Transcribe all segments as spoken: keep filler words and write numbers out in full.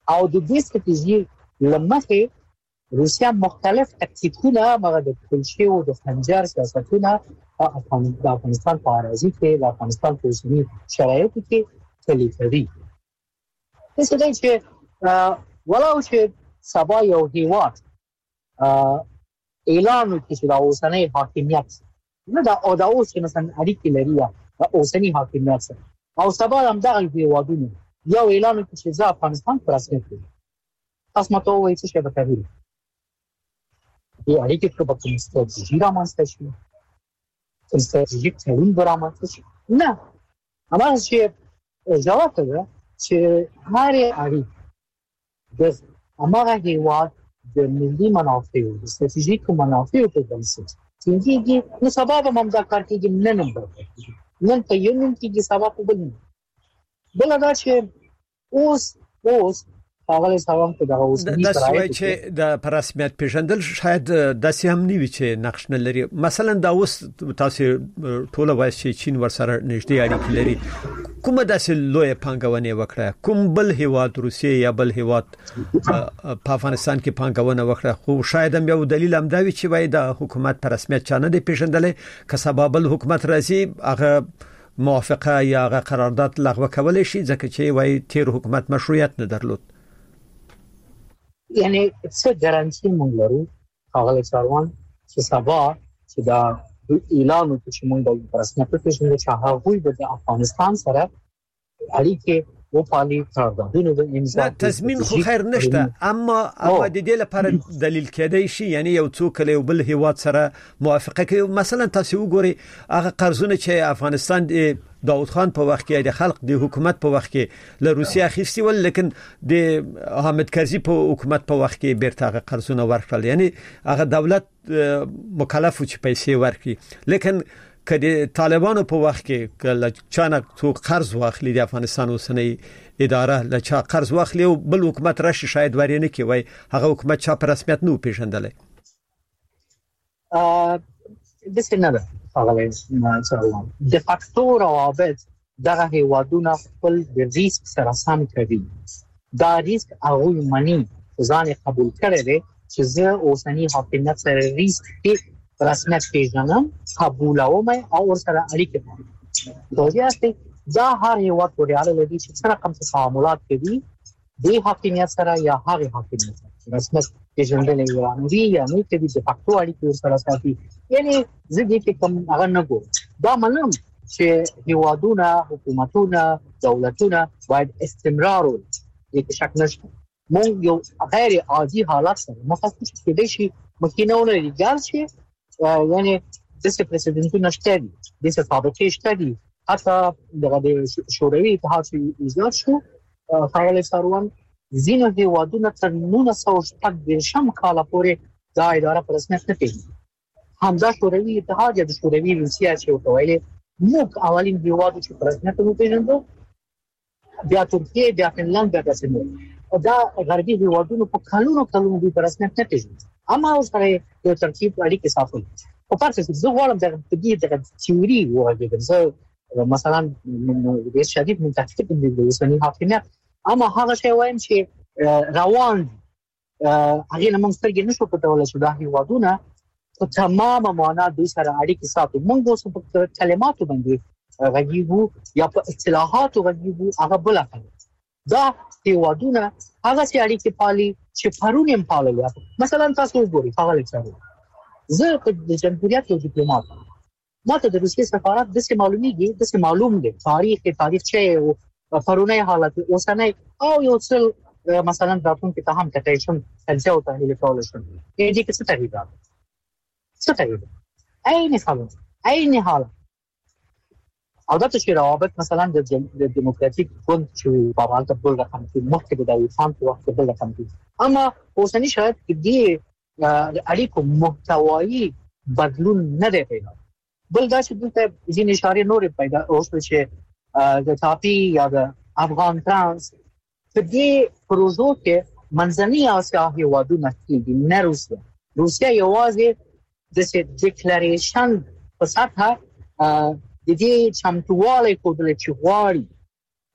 او د دې ستراتیژي لمخې روسیا مختلف تکتیکونه مغه د کلشي او د خنجر سیاستونه د افغانستان په اراضي کې د افغانستان په اوسني شرایطو کې پلي کوي. څه دی چې ولو چې سبا یو هیواد اعلان وکړي چې د اوسنۍ حاکمیت نه دا او دا اوس چې مثلا اړیکې لري د اوسنۍ حاکمیت سره او سبا هم دغه هیوادونه یو اعلان وکړي چې افغانستان پر اساس کوي تاسو ماته وایي چې به کوي دی اړیکې په کوم ستراتیژي رامنځته شي کوم ستراتیژیک تړون رامنځته شي نه اما چې جواب ده چې هر اړیکه د امره هیواد د ملي منافعو د ستراتیژیکو منافعو په بنسټ څنګه نو سبب هم دا کار کوي نه نه نن ته یو نن کې سبب په بل بل دا چې اوس اوس هغه سلام ته دا اوس د سوي چې د رسمیت پیژندل شاید داسې هم نیوي چې نقش نه لري. مثلا دا اوس تاسو ټول وایي چې چین ورسره نږدې اړیکې لري، کومه داسې لوی پانګونه وکړه، کوم بل هیواد روسیه یا بل هیواد په افغانستان کې پانګونه وکړه، خو شاید هم یو دلیل هم دا وي چې وایي د حکومت په رسمیت چانه دی پیژندل که سبب حکومت راځي هغه موافقه یا هغه قرارداد لغوه کول شي ځکه چې وایي تیر حکومت مشروعیت نه درلود. یعنی څه ګارانټي مونږ لرو هغه څاروان چې سبا چې دا اعلان وکړي چې مونږ د رسمیت پیژندل چې هغه د افغانستان سره اړیکې و پالي قراردادونه د امضا تضمین خو خیر نشته، اما اما د دې لپاره دلیل کېدای شي یعنی یو څوک له بل هیواد سره موافقه کوي. مثلا تاسو وګورئ هغه قرضونه چې افغانستان د داود خان په وخت کې د خلق د حکومت په وخت کې له روسیا اخیستي ول، لیکن د حامد کرزي په حکومت په وخت کې بیرته هغه قرضونه ورکړل، یعنی هغه دولت مکلف و چې پیسې ورکړي. لیکن کله طالبانو په وخت کې کله چانه تو قرض واخلي د افغانستان اوسنۍ اداره له چا قرض واخلي او بل حکومت راشي شاید ورینه کې وای هغه حکومت چا په رسمیت نو پیژندل. ا د سینه هغه څنګه د فاکتور روابط دغه هیوادونه خپل د ریسک سره سم کوي. دا ریسک هغه مانی ځان قبول کړي دي چې زه اوسنۍ حاکمیت سره ریسک رسمیت پیژنم قبولوم او ورسره اړیکې لرم. دوی دا هر یو وخت ورته لري چې څنګه کوم تعاملات کوي د حاکمیت سره یا هغه حاکمیت رسمیت پیژندل یې یا نه کوي د فاکتو اړیکې سره ساتي. یعنی زه دې کوم هغه نه ګورم. دا منم چې هیوادونه حکومتونه دولتونه باید استمرار وکړي د شک نشته. مونږ یو غیر عادي حالت سره مخاطب کېدای شي مخکینهونه ریګال شي یعنی د څه پرسیدنټونو شته دي د څه سابقې شته دي حتی دغه شوروي اتحاد چې ایجاد شو هغه سروان زینو هیوادونه تر نولس سوه شپږ دېرشم کال پورې دا اداره په رسمیت نه پیژني. همدا شوروي اتحاد یا د شوروي روسیا چې وکولې موږ اولین هیوادو چې په رسمیت نه پیژندو، بیا ترکیه، بیا فنلند، بیا داسې او دا غربي هیوادونو په کلونو کلونو په رسمیت نه پیژني. اما اوس سره یو ترکیب اړیکې ساتل او پاتې زه غواړم د دې د تیوري وایي زه مثلا د شدید منتقد د اوسنۍ حاکمیت اما هغه شی وایم چې روان هغه نه موږ سترګې نشو پټولای چې دا هیوادونه په تمامه معنا د سره اړیکې ساتي. موږ اوس په کلماتو باندې غږیږو یا په اصطلاحاتو غږیږو هغه بل افغان دا هیوادونه هغه سي اړیکې پالي چې پرون هم پالل. مثلا تاسو وګورئ هغه لڅارو زه په جمهوریت یو ډیپلوماټ ماته د روسیې سفارت د څه معلومیږي د څه معلوم دي تاریخ تاریخ چې پرونی حالت اوسنۍ او یو څل مثلا داتون کې ته هم کټای شم څه او ته لیکول شم دې کې څه تغییر راغلی څه تغییر عین حالت عین حالت او دا چې روابط مثلا د دیموکراتیک ګوند چې په حالت بل رقم کې مخکې د داوود خان په وخت بل رقم کې اما اوسنۍ شاید دې اړیکو محتوایی بدلون نه دی پیدا. بل دا چې دلته ځینې اشاره نورې پیدا اوس چې د تاپی یا د افغان ترانس په دې پروژو کې منځنۍ اسیا هیوادونه کې نه روسیا روسیا یوازې د ډیکلریشن په سطح د دې چمتووالی کول چې غواړي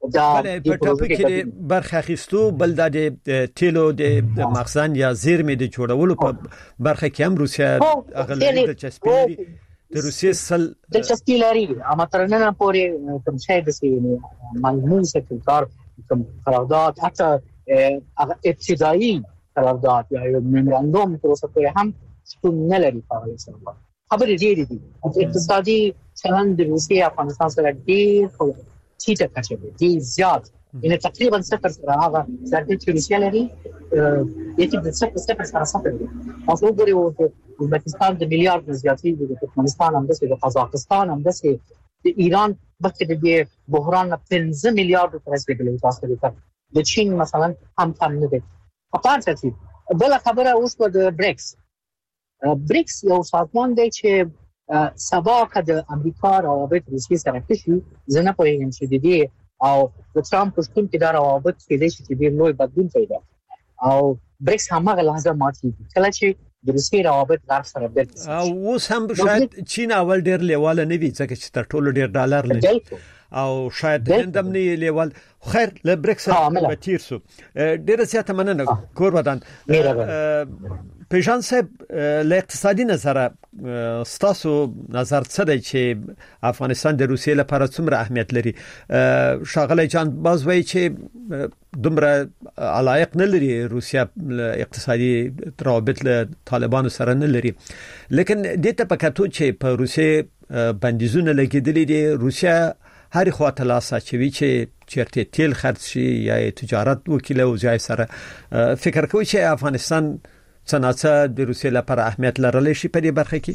دا په ټاپو کې برخه اخیستو بل د تیلو د مخزن یا زیرمې د جوړولو په برخه کې هم روسیا اغلبي دلچسپي لري. د روسیې سل دلچسپي لري اما تر نن پورې کوم شی د سي ملموس کار کوم قرارداد حتی ابتدایي قرارداد یا ممورندوم تر اوسه پورې هم شتون نه لري په افغانستان. خبرې ډېرې دي اقتصادي چلند د روسیې افغانستان سره ډېر چیټه کچه دي زیات ان تقریبا صفر سره هغه ځکه چې روسیا لري یتي د صفر صفر سره صفر دي. اوس وګورئ ازبکستان د میلیارډ زیاتې دي، د ترکمنستان هم د قزاقستان هم د ایران بلکې د بحران پنځه میلیارډ تر رسیدلی تاسو ته. د چین مثلا هم کم نه دي. په پاتې شي بل خبره اوس د بریکس بریکس یو سازمان دی چې سبا که د امریکا روابط روسیې سره کشي زنه پوهیږم چې د دې او د ترامپ په شتون کې دا روابط کېدای شي چې ډېر لوی بدلون پیدا او بریکس هماغه لحظه ماتېږي کله چې د روسیې روابط غرب سره بدل او اوس هم شاید چین اول ډېر لیواله نه وي ځکه چې تر ټولو ډېر ډالر لري او شاید هندم نه لیوال. خیر له بریکس به تیر سو ډېر زیاته مننه کور ودان پیژان صاحب. له اقتصادي نظر ستاسو نظر څه دی چې افغانستان د روسیې لپاره څومره اهمیت لري؟ شاغلی جان باز وایي چې دومره علایق نه لري روسیا اقتصادي روابط له طالبانو سره نه لري، لیکن دې ته پکاتو چې په روسیې بندیزونه لګیدلي دي، روسیا هر خواته لاس اچوي چې چیرته تیل خرڅ شي یا تجارت وکیله او ځای سره. فکر کوي چې افغانستان څنګه د روسیې لپاره اهمیت لرلی شي په دې برخه کې؟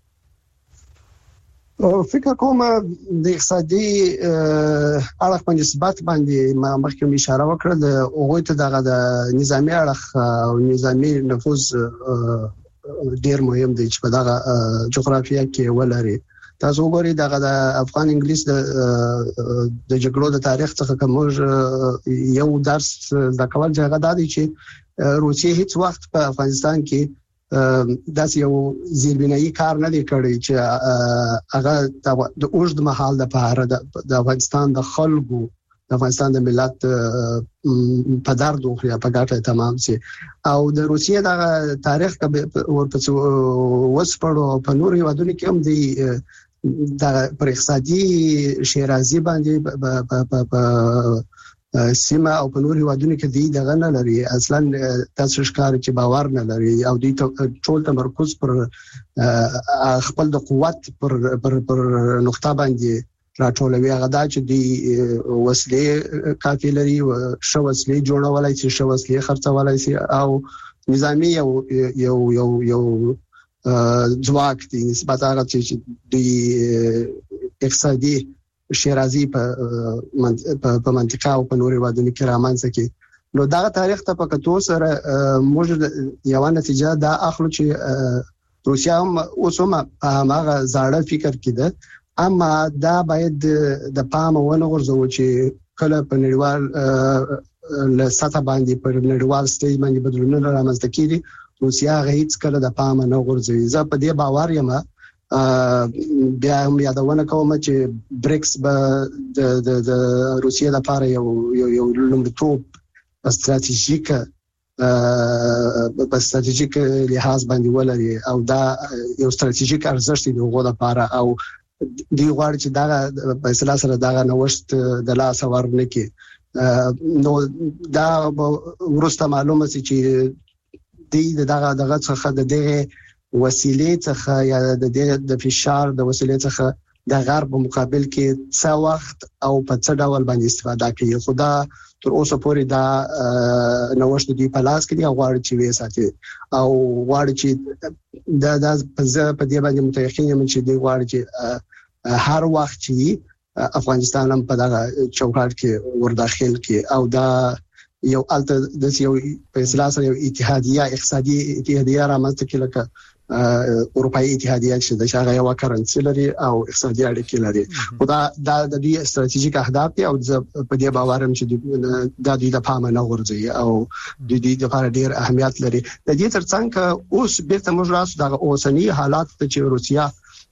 فکر کوم د اقتصادي اړخ باندې ثبات باندې ما مخکې اشاره وکړه د اوغوی ته دغه د نظامی اړخ او نظامی نفوذ ډیر مهم دی چې په دغه جغرافیه کې ولري. تاسو وګورئ دغه د افغان انګلیس د د جګړو د تاریخ څخه کوم یو درس د کول ځای غدا دی چې روسیې هیڅ وخت په افغانستان کې داس یو زیربنایي کار نه دی کړی چې هغه د اوږد مهال لپاره د افغانستان د خلکو د افغانستان د ملت په درد او په ګټه تمام سي. او د روسیې د تاریخ کې ورپسې وسپړو په نور هیوادونو کې هم دی د پر اقتصادي شیرازي باندې په سیمه او په نور هیوادونو کې دی دغه نه لري اصلا تاسو ښکار چې باور نه لري او دوی ټول تمرکز پر خپل د قوت پر پر پر نقطه باندې راټولوي. هغه دا چې دی وسلې کافي لري شو وسلې جوړولای شي شو وسلې خرڅولای شي او نظامی یو یو یو یو ځواک دی نسبت هغه چې دی اقتصادي شیرازي په په منطقه او په نوري وادونو کې رامنځته کی. نو دا تاریخ ته پکتو سره موږ یو نتیجه دا اخلو چې روسیا هم اوسمه هغه زاړه فکر کې ده، اما دا باید د پام ونه غورځو چې کله په نړیوال له سطح باندې په نړیوال سټیج باندې بدلونونه رامنځته کیږي. روسیا هیڅ کله د پام نه غورځي. زه په دې باور یم بیا هم یادونه کوم چې بریکس به د د د روسیې لپاره یو یو لومړیتوب استراتیژیک په استراتیژیک لحاظ باندې ولري او دا یو استراتیژیک ارزښت دی هغه لپاره او دی غواړي چې دا په اصطلاح سره دا نوښت د لاس ورنه کې. نو دا ورسته معلومه سي چې دی دغه دغه څخه د دې وسیلې څخه یا د دې د فشار د وسیلې څخه د غرب مقابل کې څه وخت او په څه ډول باندې استفاده کوي. خدا تر اوسه پورې دا نوښت دی په لاس کې دی غواړي چې وې ساتي او غواړي چې دا د په دې باندې متيقن یم چې دی غواړي چې هر وخت چې افغانستان هم په دغه چوکاټ کې ورداخل کې او دا یو الته د یو په اصطلاح سره یو اتحادیه اقتصادي اتحادیه رامنځته کړي لکه اروپאי اتحادیه چې د شاغه یو کرنسي لري او اقتصادي اړیکې لري. خدا دا د دې استراتیژیک اهداف دي او په دې باور هم چې دا د دې په معنی ورځي او د دې لپاره ډیر اهمیت لري. د دې ترڅنګ اوس بیرته موږ راسو د اوسنی حالات چې روسیا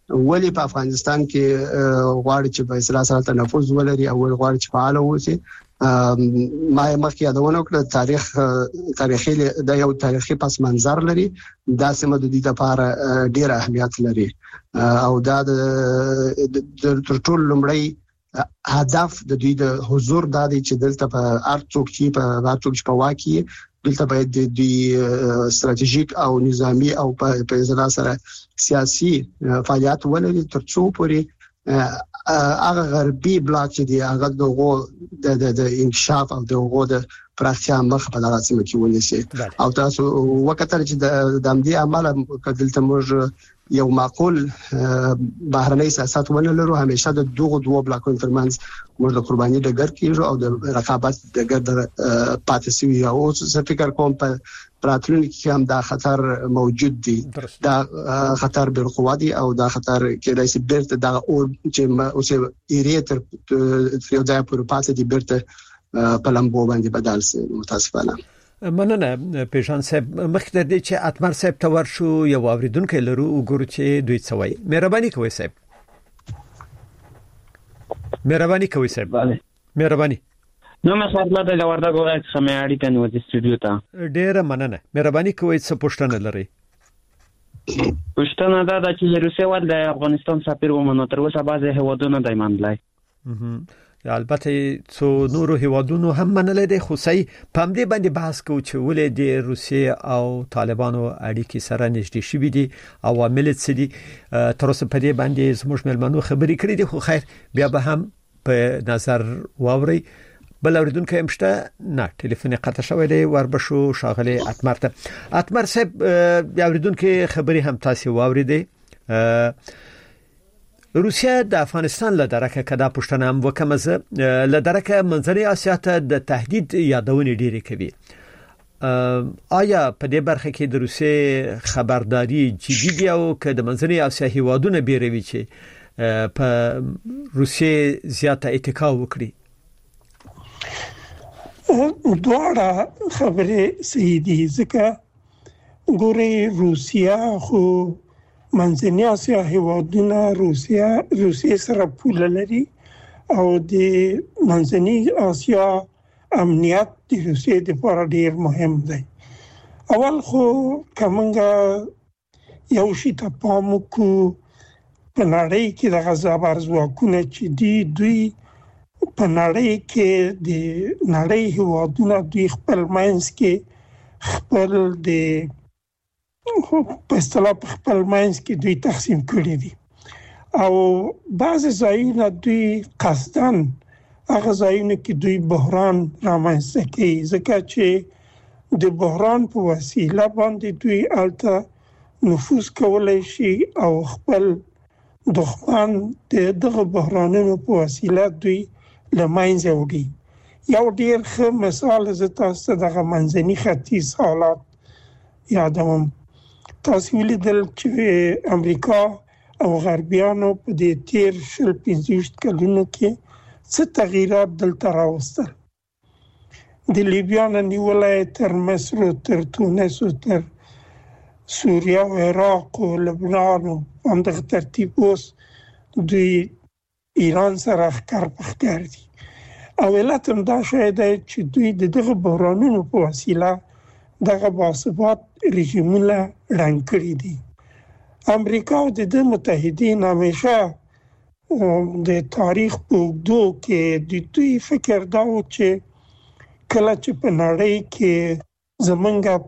ولی په افغانستان کې غواړي چې په اصلاح سره تنفس ولري او غواړي چې فعال اوسي. ما مخکې یادونه وکړه تاریخ تاریخي د یو تاریخي پس منظر لري، دا سیمه د دې لپاره ډیر اهمیت لري او دا د تر ټولو لومړی هدف د دوی د حضور د دې چې دلته په ارڅوک چې په ارڅوک په واکي دلته باید د استراتیژیک او نظامی او په ځای سره سیاسي فعالیت ولري ترڅو پورې هغه غربي بلاک چې دی هغه دغه د د انکشاف او دغه د پراختیا مخ په دغه سیمه کې ونیسي. او تاسو وکړه چې د دمدې عمله کدلته موږ یو معقول بهرنۍ سیاست ونه لرو، همیشه د دغه دوه بلاکونو ترمنځ موږ د قرباني ډګر کېږو او د رقابت ډګر د پاتې سوي او څه فکر کوم په پراتلونکو کې هم دا خطر موجود دی. دا خطر بالقوه دی او دا خطر کې د سیبرت دا او چې اوسه ایریتر یو ځای پر پاتې دی برته په لمبو باندې بدل سي. متاسفانه مننه پیژان صاحب. مخکې د دې چې اتمر صاحب تور شو یو اوریدونکو لرو وګورو چې دوی څه وایي. مهرباني کوئ صاحب. مهرباني کوئ صاحب. مهرباني. نو مې خبرله د وردګو راځي چې مې اړیکه نیو د سټوډیو ته. ډیره مننه. مهرباني کوئ څه پوښتنه لري؟ پوښتنه دا ده چې روسیه ول د افغانستان سفیر ومنو تر اوسه بعضې هیوادونه دای منلای. البته څو نورو هیوادونو هم منلې دي، خو سي پم دې باندې بحث کوو چې ولې د روسیې او طالبانو اړیکې سره نږدې شوې دي، عوامل څه دي. تر اوسه په دې باندې زموږ ملمنو خبرې کړې دي، خو خیر بیا به هم په نظر واوري. بل اوریدونکو هم شته؟ نه، ټلیفون قطع شوی دی. وربشو شاغلي اتمر ته. اتمر صاحب بیا اوریدونکو خبرې هم تاسو واوریدي. روسیا د افغانستان له درکه کدا پښتنه هم وکمزه له درکه منځنۍ اسیا ته د تهدید یادونه ډیره کوي. آیا په دې برخه کې د روسیې خبرداري جدي دی او که د منځنۍ اسیا هیوادونه بیروي چې په روسیې زیاته اتکا وکړي؟ دواړه خبرې صحیح دي، ځکه ګوري روسیا خو منځنۍ اسیا هیوادونه روسیا روسیې سره پوله لري او د منځنۍ اسیا امنیت د روسیې لپاره ډیر مهم دی. اول خو کومه یو شی ته پام وکړو په نړۍ کې د غزابر ځواکونه چې دی دوی په نړۍ کې د نړۍ هیوادونه دوی خپل منځ کې خپل د په اصطلاح په خپل منځ کې دوی تقسیم کړي دي او بعض ځایونه دوی قصداً هغه ځایونه کې دوی بحران رامنځته کوي، ځکه چې د بحران په وسیله باندې دوی الته نفوذ کولای شي او خپل دښمن د دغه بحرانونو په وسیله دوی له منځه وړي. یو ډیر ښه مثال زه تاسو ته دغه منځني ختیځ حالات یادوم. تاسو ولیدل چې امریکا او غربیانو په دې تیر شل پنځوس کلونو کې څه تغییرات دلته راوستل. د لیبیا نه نیولای تر مصر تر تونس تر سوریه او عراق او لبنان او همدغه ترتیب اوس دوی ایران سره ښکار په ښکار دي. او علت هم دا شی دی چې دوی د دغه بحرانونو په وسیله دغه باثبات رژیمونه ړنګ کړي دي. امریکا او د متحدین همیشه د تاریخ په اوږدو کې د دوی فکر دا و چې کله چې په نړۍ کې زمونږ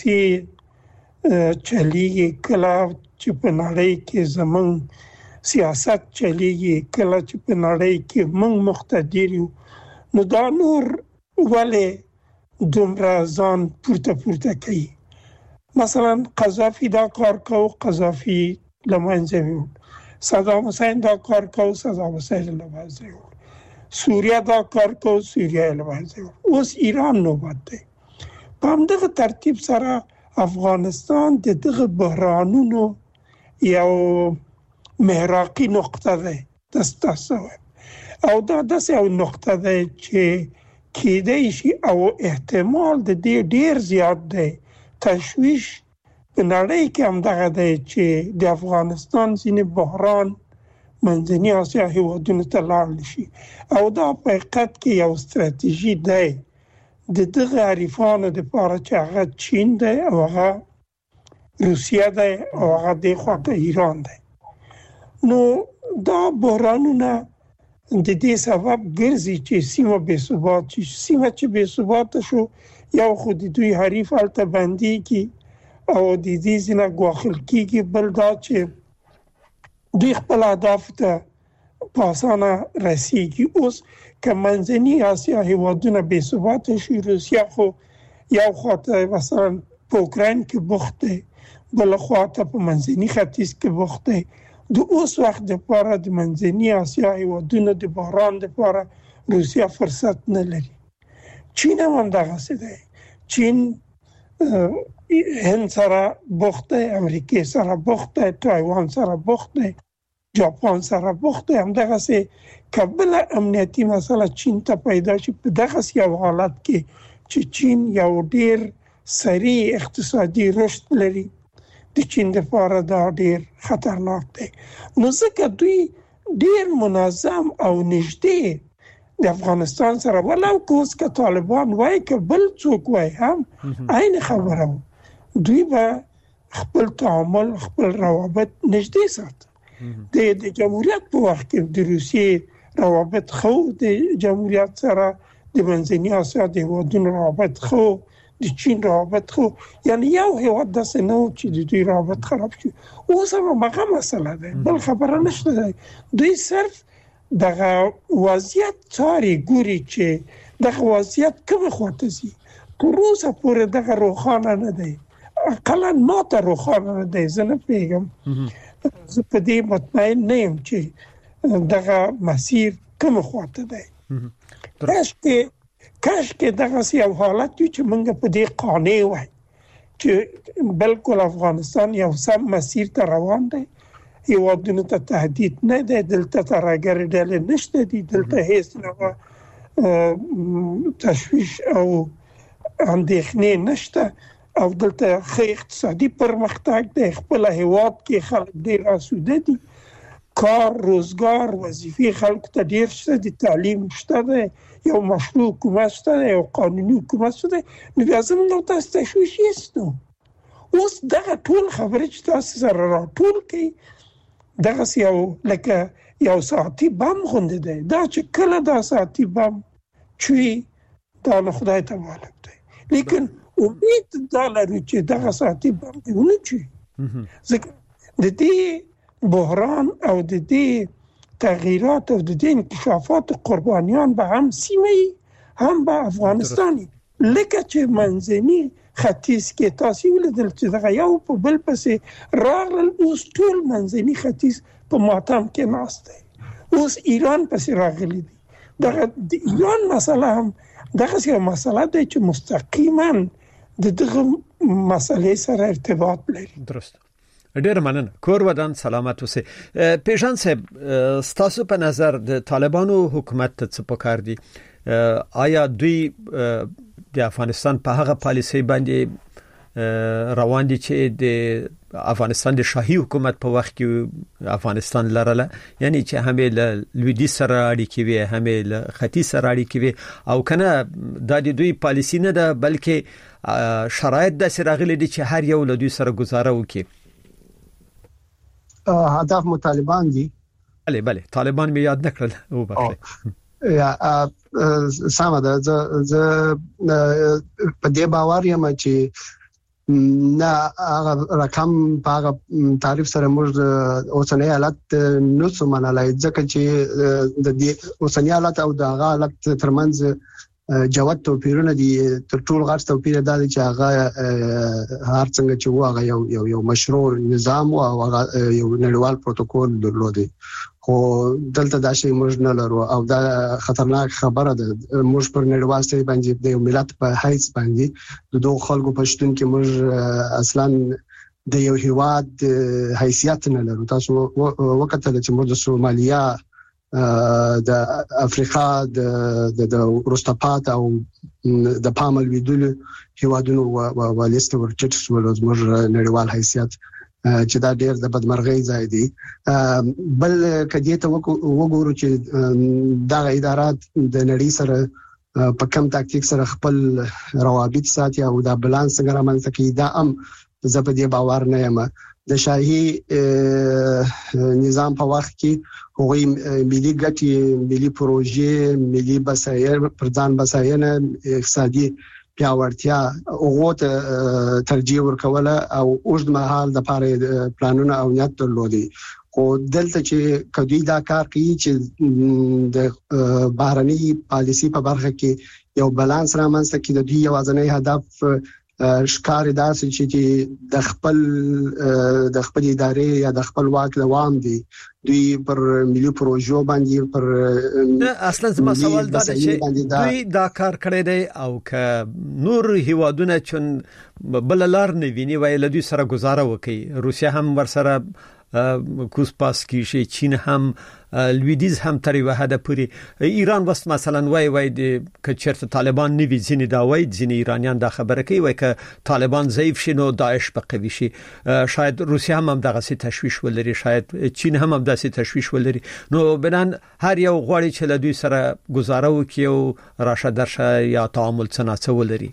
پیسې چلیږي، کله چې په نړۍ کې زمونږ سیاست چلیږي، کله چې په نړۍ کې موږ مقتدر یو، نو دا نور ولې دومره ځان پورته پورته کوي. مثلا قذافي دا کار کو، قذافي له منځه ویوړ. صدام حسین دا کار کو، صدام حسین له منځه ویوړ. سوریه دا کار کو، سوریه له منځه ویوړ. اوس ایران نوبت دی. په همدغه ترتیب سره افغانستان د دغه بحرانونو یو محراقي نقطه ده. تاسو او دا داسې یو نقطه ده چې کېدای شي او احتمال د دې ډیر زیات دی تشویش په نړۍ کې هم دغه دی چې د افغانستان ځینې بحران منځني اسیا هیوادونو ته لاړ شي او دا په حقیقت کې یو ستراتیژي دی د دغه عارفانو لپاره چې هغه چین دی او هغه روسیه دی او هغه د خواته ایران دی. نو دا بحرانونه د دې سبب ګرځي چې سیمه بې ثبات شي. سیمه چې بې ثبات شو یو خو د دوی حریف هلته بندېږي او د دې ځینه ګواښل کېږي، بل دا چې دوی خپل اهداف ته په اسانه رسېږي. اوس که منځني اسیا هیوادونه بې ثباته شي، روسیه خو یو خواته مثلا په اوکراین کې بوخت دی، بل خواته په منځني ختیځ کې بوخت دی. د اوس وخت لپاره د منځني اسیا هیوادونو د بحران لپاره روسیه فرصت نه لري. چین هم همدغسې دی. چین هند سره بوخت دی، امریکې سره بوخت دی، تایوان سره بوخت دی، جاپان سره بوخت دی. همدغسې که بله امنیتي مسله چین ته پیدا شي، په دغسې یو حالت کې چې چین یو ډیر سریع اقتصادي رشد لري، د چین لپاره دا ډیر خطرناک دی. نو ځکه دوی ډیر منظم او نږدې د افغانستان سره، ولو که اوس که طالبان وایي که بل څوک وایي هم عین خبره، دوی به خپل تعامل خپل روابط نږدې ساتي. د د جمهوریت په وخت کې د روسیې روابط خو د جمهوریت سره، د منځني اسیا د هیوادونو روابط خو، د چین روابط خو، یعنی یو هیواد داسې نه و چې د دوی روابط خراب شي. اوس هم هغه مسله ده، بل خبره نشته ده. دوی صرف دغه وضعیت څاري، ګوري چې دغه وضعیت کومه خواته ځي. تر اوسه پورې دغه روښانه نه دی، اقلا ما ته روښانه نه دی. زه نه پوهېږم، زه په دې مطمئن نه یم چې دغه مسیر کومه خواته دی. کاشکې کاشکې دغسې یو حالت وي چې موږ په دې قانع وای چې بلکل افغانستان یو سم مسیر ته روان دی، هیوادونو ته تهدید نه دی، دلته ترهګرې ډلې نشته دي، دلته هیڅ نوع تشویش او اندېښنې نشته او دلته ښه اقتصادي پرمختګ دی. خپل هیواد کې خلک ډېر آسوده دي، کار، روزګار، وظیفې خلکو ته ډېر شته دي، تعلیم شته دی، یو مشروع حکومت شته دی، یو قانوني حکومت شته دی. نو بیا زموږ او تاسو تشویش یستو. اوس دغه ټول خبرې چې تاسو سره راټول کړئ دغسې یو لکه یو ساعتي بم غوندې دی. دا چې کله دا ساعتي بم چوي دا نه خدای ته معلوم دی، لیکن امید دا لرو چې دغه ساعتي بم دې ونه چوي. ځکه د دې بحران او د دې تغییرات او د دې انکشافات قربانیان به هم سیمه هم به افغانستاني، لکه چې منځني ختیځ کې تاسو ولیدل چې دغه یو په بل پسې راغلل. اوس ټول منځني ختیځ په ماتم کې ناست دی. اوس ایران پسې راغلی دی. دغه د ایران مسله هم دغه یو مسله دی چې مستقیما د دغه مسلې سره ارتباط لري. درست. ډیر مننه. کور ودان سلامت اوسئ. پیژان صاحب، ستاسو په نظر د طالبانو حکومت ته څه پکار دي؟ آیا دوی د افغانستان په هغه پالیسي باندې روان دي چې د افغانستان د شاهي حکومت په وخت کې افغانستان لرله، یعنی چې هم له لویدیځ سره اړیکې وي، هم له ختیځ سره اړیکې وي، او کنه دا د دوی پالیسي نه ده بلکې شرایط داسې راغلي دي چې هر یو له دوی سره گزاره وکړي؟ هدف مطالبان دي. بله بله طالبان می یاد نکړل او بخله یا سمه ده. زه په دې باور یم چې نه هغه رقم په هغه تعریف سره موږ اوسنۍ حالت نو څه منلای، ځکه چې د دې اوسنۍ حالت او د هغه حالت ترمنځ جوت توپیرونه دي. تر ټولو غټ توپیر دا دی چې هغه هر څنګه چې هغه یو یو یو مشروع نظام او هغه یو نړیوال پروتوکول درلودي، خو دلته دا شی موږ نه لرو او دا خطرناک خبره ده. موږ پر نړیوال ستې باندې د یو ملت په حیث باندې د دوه خلکو په شتون کې موږ اصلا د یو هیواد حیثیت نه لرو. تاسو وکړه چې موږ د سومالیا د افریقا د د روستاپات او د پامل ویدل هیوادونو او لیست ورچټ سول زموږ نړیوال حیثیت چې دا ډېر د بدمرغۍ ځای دی. بل کدی ته وګورو چې دا ادارات د نړۍ سره په کم تاکتیک سره خپل روابط ساتي او دا بالانس څنګه رامنځته کوي، دا هم زبدي باور نه یم. د شاهي نظام په وخت کې هغوی ملي ګټې، ملي پروژې، ملي بسایر پردان بساینه، اقتصادي پیاوړتیا هغه ته ترجیح ورکوله او اوږد مهال د پاره پلانونه او نیت درلودي. خو دلته چې کدی دا کار کوي چې د بهرني پالیسي په برخه کې یو بالانس رامنځته کړي، د دوی یوازینی هدف ښکار داسې چې د خپل د خپل ادارې یا د خپل واک دوام دي، دوی پر ملي پروژو باندې پر اصلا زما سوال دا دی چې دوی دا کار کړی دی او که نور هیوادونه چون بل لار نه ویني وای له دوی سره گزاره وکي، روسیا هم ورسره کوس پاس کیږي، چین هم، لویدیز هم تر یو حد پورې، ایران وست مثلا وای وای د کچرت طالبان نیوی ځینې دا وای ځینې ایرانیان دا خبره کوي وای که طالبان ضعیف شي نو داعش به قوي شي. شاید روسیا هم دغه څه تشویش ولري، شاید چین هم هم داسې تشویش ولري. نو بنان هر یو غواړي چې له دوی سره گزاره وکي او راشه درشه یا تعامل څنګه ولري.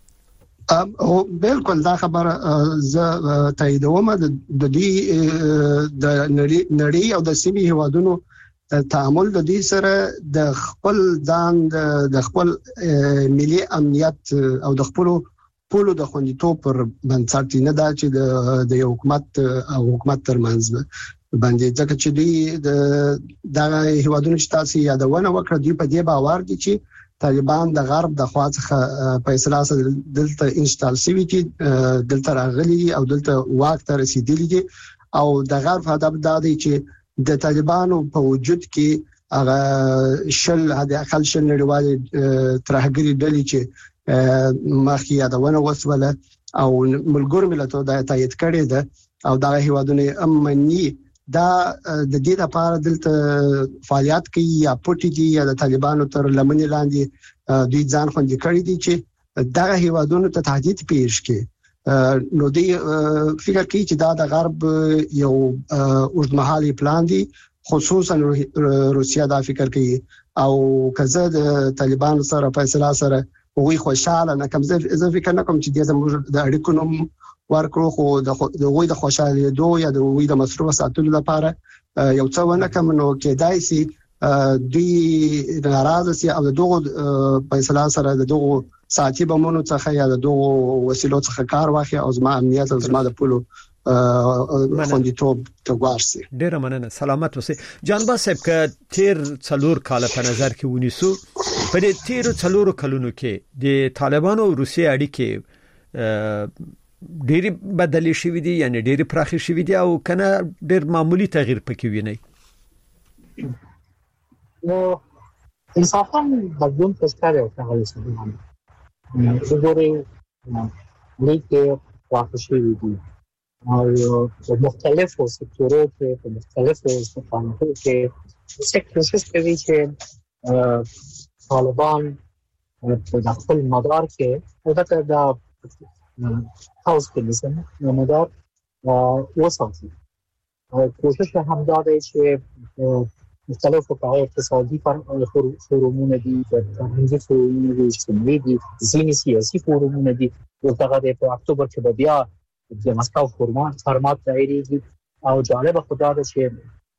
او بالکل دا خبره زه تاییدوم. د دې د نړۍ او د سیمې هیوادونو تعامل د دې سره د خپل ځان د خپل ملي امنیت او د خپل پولو د خوندیتوب پر بنسټ نه دا چې د یو حکومت او حکومت ترمنځ باندې ځکه چې دوی د دغه هیوادونو چې تاسو یادونه وکړه، دوی په دې باور دي چې طالبان د غرب د خوا څخه په اصطلاح سره دلته انشتال شوی دي، دلته راغلي او دلته واک ته رسیدلي دي، او د غرب هدف دا دی چې د طالبانو په وجود کې هغه شل هدا اقل شل نړیوال ترهګری ډلې چې مخکې یادونه وسوله او ملګر ملتونو دا تایید کړی ده او دا هیوادونه امني دا د دې لپاره دلته فعالیت کوي یا پټي دي یا د طالبانو تر لمنې لاندې دوی ځان خوندي کړی دي چې دغه هیوادونو ته تهدید پیښ کړي. نو دوی فکر کوي چې دا د غرب یو اوږدمهالي پلان دی، خصوصا روسیا دا فکر کوي. او کزه د طالبانو سره په اصطلاح سره وی خوشاله نه کوم، زه فکر نه کوم چې د اړیکو نوم ورکړو، خو د غوي د خوشاله دوه یا د غوي د مصروف ساتلو لپاره یو څه ونه کوم. نو کېدای شي دوی ناراضه سي او دغه په اصطلاح سره دغه ساتي بمونو څخه یا دغه وسیلو څخه کار واخلي او زما امنیت او زما د پولو خوندیتوب ته ورسي. ډیره مننه، سلامت اوسئ. جانباز صاحب که تیر څلور کال په نظر کې ونیسو، په دې تیر څلور کلونو کې د طالبانو او روسیې اړیکې ډېری بدلې شوې دي، یعنی ډېری پراخې شوې دي او کنه ډېر معمولی تغییر پکې ویني؟ نو انصافا بدلون پښتاره راغلی شي. زګوري لیکه واقعي دي او مختلفو سکتورو کې په مختلفو استفانو کې سکتورز کوي چې طالبان په خپل مدار کې البته دا هاوس کې نسم نو مدار وساتي. کوشش هم دا دی چې مختلفو کاري اقتصادي فورمونه دي، فرهنګي فورمونه دي، اجتماعي دي، ځینې سیاسي فورمونه دي. دغه د اکتوبر کې به بیا د مسکو فورمات فارمات دایریږي او جالب خدا ده چې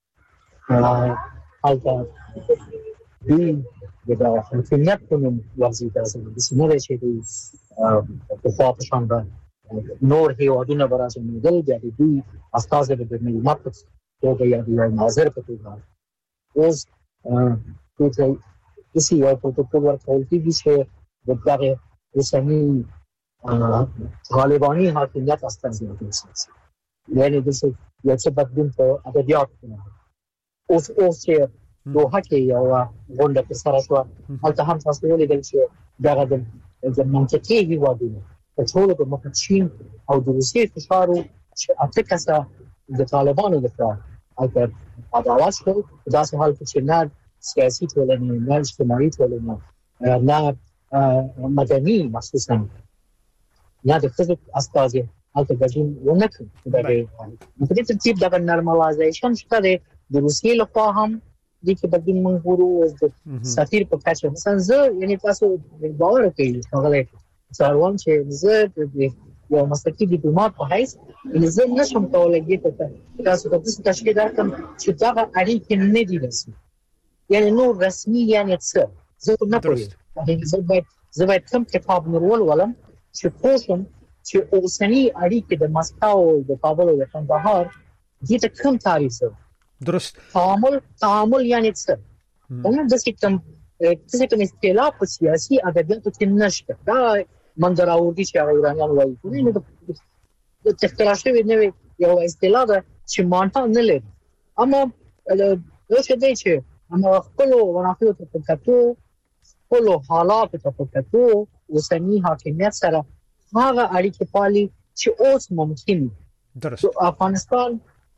هلته دوی د حکومت په نوم ورزي تاسو د سیمه چې دوی په خاطر شاند نور هیوادونه برازي مدل دي دوی استازي د ملت توګه یا د ناظر په توګه اوس چې کسی یو پروتوکول ورکول کیږي چې دغه رسمي طالبانی حاکمیت اصلا زیاده است. یعنی دسته یو څه بدلون په ادبیات کې اوس اوس چې دوه کې یو غونډه په سره شو، هلته هم تاسو ولیدل چې دغه د منطقي هیوادونو په ټول په مخ چین او د روسیې فشارو چې افریقا سره د طالبانو لپاره اگر عدالت کوي دا سه حال چې نه سیاسي ټولنه نه اجتماعي ټولنه نه مدني مخصوصا نه د فزیک استازي هلته ګډون ونه کوي دا په دې ترتیب دا نورمالایزیشن شته د روسیې لخوا هم د کې بدلون منغورو د سفیر په کچه مثلا زه یعنی تاسو باور کوي هغه څاروان چې زه یو مسلکي ډیپلوماټ په حیث زه نشم کولای چې تاسو ته څه تشکیل درکړم چې دا اړیکې نه دي رسمي یعنی نو رسمي یعنی څه زه نه پوهیږم زه باید زه باید کوم کتاب نورول ولم چې پوښتم چې اوسنی اړیکې د مسکو د کابل او د کندهار دې ته کوم تعریف سره درست تعامل تعامل یعنی څه نو د سیستم د سیستم اصطلاح په سیاسي ادبیاتو کې نشته دا منظر اوري چې ایرانیان وایي نو د تختراشوي نوې یو اصطلاح ده چې مانته نه لري اما یو څه دی چې اما خپل ونافیو ته پکاتو خپل حالات ته پکاتو اوسنی حاکمیت سره هغه اړیکې پالي چې اوس ممکن درست افغانستان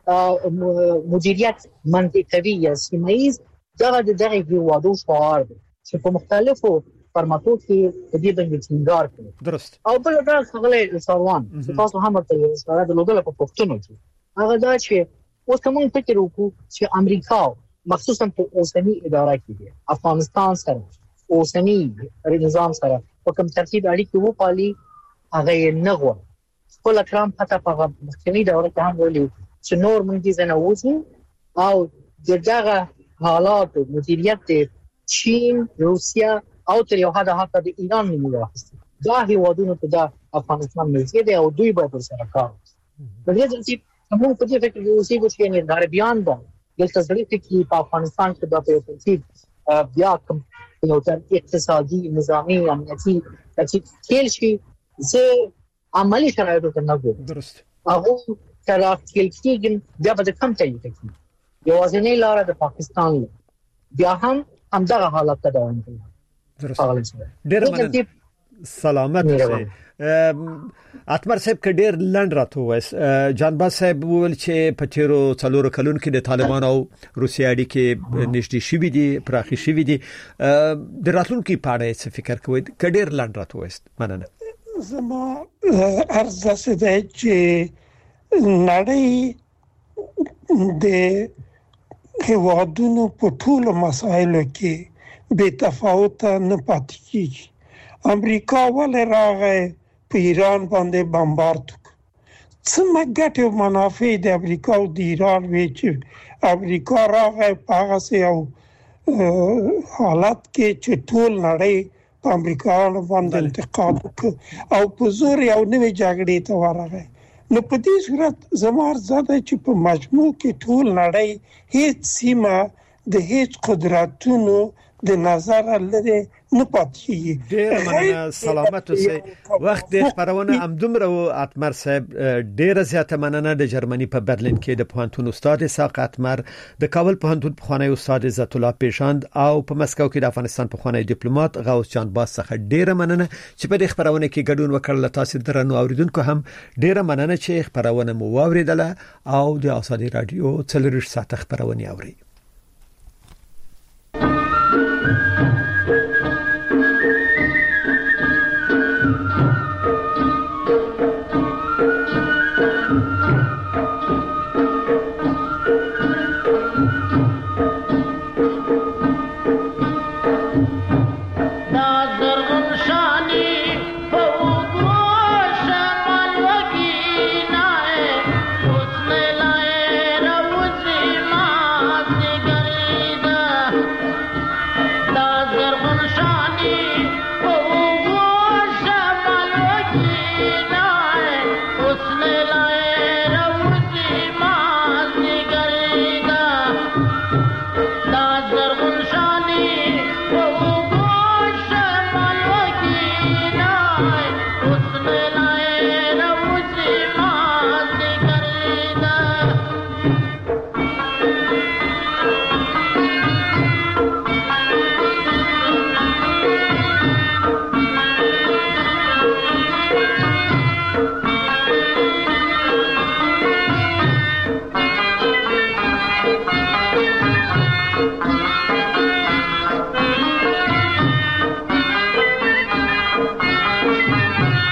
مدیریت منطقوي یا سیمایز دغه دغه هیوادو شعار دی چې په مختلفو فرماتو کې د دې باندې ټینګار کوي درست او بل دا خپل سروان تاسو هم ته یو سره د لوګل په پښتون کې هغه دا چې اوس کوم فکر وکړو چې امریکا مخصوصا په اوسنی اداره کې دی افغانستان سره اوسنی نظام سره په کوم ترتیب اړیکې وو پالي هغه نه غواړي خپل اکرام پته په مخکنی دوره کې هم ویلو چې نور مونږ دې نه وځو او دغه حالات مدیریت چین روسیا او تر یو حد حتی د ایران نیولې واخیسته دا هیوادونو ته د افغانستان ملګری دی او دوی به سره کار کوي د دې چې موږ په دې فکر کې اوسېږو چې نه غربیان به دلته ځلې کې په افغانستان کې د ترتیب بیا کوم یو تر اقتصادي نظامی امنیتي چې کېل شي زه عملی شرایطو ته نه ګورم درست هغه تر اخیل کېږي بیا به کوم ځای ته کېږي یو ځینې لار د پاکستان بیا هم همدغه حالت ته دوام کوي درست ډېر مننه سلامت اوسئ اتمر صاحب ک ډېر لند راته وایس جانباز صاحب ول چې په تیرو څلورو کلونو کې د طالبان او روسیې اړیکې نږدې شوې دي پراخې شوې دي د راتلونکو په اړه څه فکر کوئ ک ډېر لند راته وایس مننه زما ارزه ده چې نړۍ د هیوادونو په ټولو مسایلو کې بے تفاوت نه پاتې کیږي امریکا ولې راغی په ایران باندې بمبارد څه مګټه منافع د امریکا او د ایران وی چې امریکا راغی په هغه یو حالت کې چې ټول نړۍ په امریکا باندې انتقاد او په زور یو نوې جګړې ته ورغی نو په دې صورت زموږ زده چې په مجموع کې ټول نړۍ هیڅ سیمه د هیڅ قدرتونو د نظر لري نه پاتې ډېر مننه سلامت اوسئ وخت د خبرونه امدومره او اتمر صاحب ډېر زیاته مننه د جرمني په برلین کې د پوهنتون استاد ساق اتمر د کابل پوهنتون پخوانی استاد عزت الله پیشاند او په مسکو کې د افغانستان پخوانی ډیپلوماټ غوث جانباز څخه ډېر مننه چې په دې خبرونه کې ګډون وکړل تاسو درنو اوریدونکو هم ډېر مننه چې خبرونه مو واوریدله او د ازادي رادیو څلور ساعت خبرونه اوري Mom. Thank you.